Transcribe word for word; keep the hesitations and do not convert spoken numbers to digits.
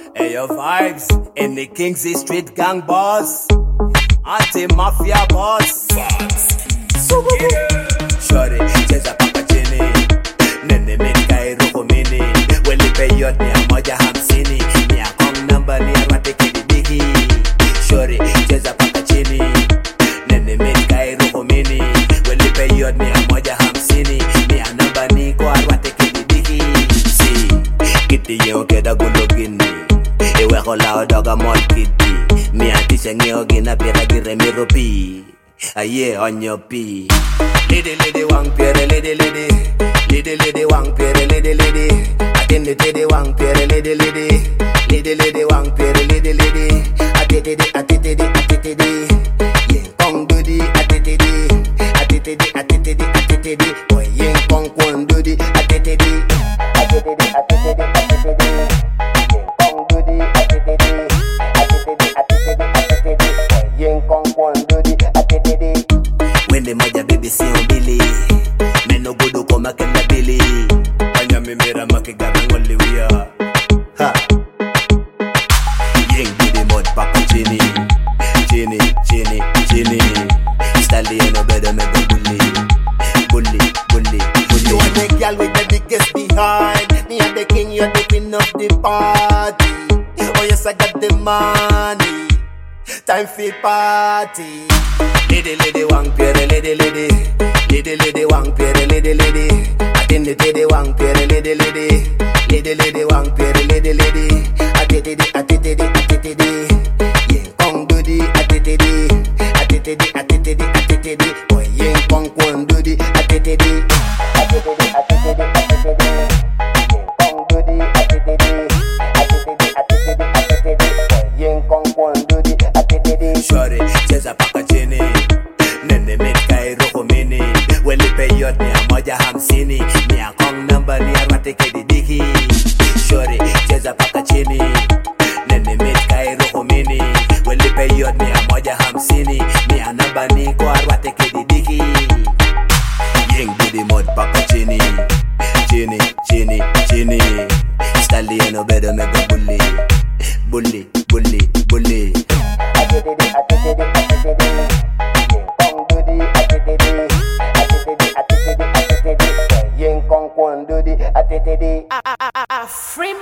Hey, your vibes in the Kingsley Street gang boss, anti-mafia boss. Shorty, cheza paka chini, nene mika iruko mini. Weli peyot ni moja hamsini, ni akong number ni arwate kididiki. Shorty, cheza paka chini, nene mika iruko mini. Weli peyot ni moja hamsini, ni anamba ni kwa arwate kididiki. Si, kiti yeo keda gulogini. Ewe kola odoga mol kiti. Mi anti ngeo gina pira gire mi rupi. Aye on your pee. Lady lady wang pere lady lady. Lady lady wang pere lady lady. Atende tede wang pere lady lady. Lady lady wang pere lady lady. Atete atete atete. Yen kong dudi atete. Atete atete atete. Boy yen kong kwan dudi atete. Atete atete atete. Wende maja baby si mbili. Meno gudu koma kenda bili. Kanya mimera makigaga ngoli wia. Ha. Yeng bidi mod paka chini. Chini, chini, chini. Stali eno bedo mega bully. Bully, bully, bully. You are the girl with the biggest behind. Me and the king, you're the queen of the party. Oh yes, I got the money. Time for party. Lady lady wang pere lady lady. Lady lady wang pere lady lady. Atende tede wang pere lady lady. Lady lady wang pere lady lady. Atete atete atete. Yen kong dudi atete. Atete atete atete. Boy yen kong kwan dudi atete. Atete atete atete. Yen kong dudi atete. Atete atete atete. Boy yen kong kwan dudi atete. Shorty cheza paka chini. Nene mika iruko mini. Weli peyot ni moja hamsini. Ni akong number ni arwate kididiki. Shorty cheza paka chini. Nene mika iruko mini. Weli peyot ni moja hamsini. Ni anamba ni kwa arwate kididiki. Yeng bidi mod paka chini. Chini, chini, chini. Stali eno bedo mega bully. Bully, bully, bully. Atete, atete, atete. Free